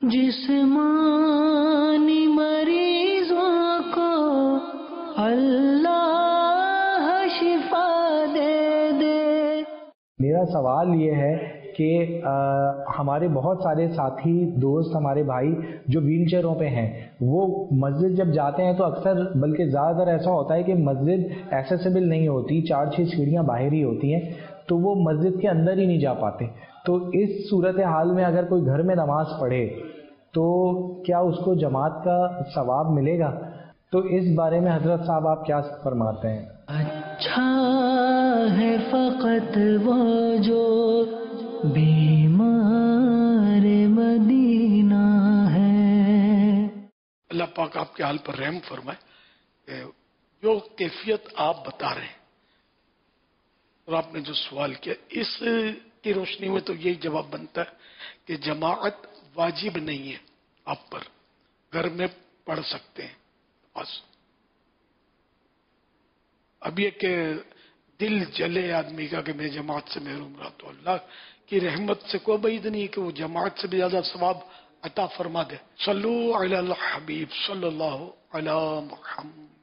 جسمانی مریضوں کو اللہ شفا دے دے۔ میرا سوال یہ ہے کہ ہمارے بہت سارے ساتھی دوست، ہمارے بھائی جو ویل چیئروں پہ ہیں، وہ مسجد جب جاتے ہیں تو اکثر، بلکہ زیادہ تر ایسا ہوتا ہے کہ مسجد ایکسیسیبل نہیں ہوتی، 4-6 سیڑھیاں باہر ہی ہوتی ہیں، تو وہ مسجد کے اندر ہی نہیں جا پاتے۔ تو اس صورتحال میں اگر کوئی گھر میں نماز پڑھے تو کیا اس کو جماعت کا ثواب ملے گا؟ تو اس بارے میں حضرت صاحب آپ کیا فرماتے ہیں؟ اچھا ہے فقط وہ جو بیمار مدینہ ہے۔ اللہ پاک آپ کے حال پر رحم فرمائے۔ جو کیفیت آپ بتا رہے ہیں اور آپ نے جو سوال کیا، اس کی روشنی میں تو یہی جواب بنتا ہے کہ جماعت واجب نہیں ہے آپ پر، گھر میں پڑھ سکتے ہیں بس۔ اب یہ کہ دل جلے آدمی کا کہ میں جماعت سے محروم رہا، تو اللہ کی رحمت سے کوئی بعید نہیں کہ وہ جماعت سے بھی زیادہ ثواب عطا فرما دے۔ صلو علی الحبیب صلی اللہ علی محمد۔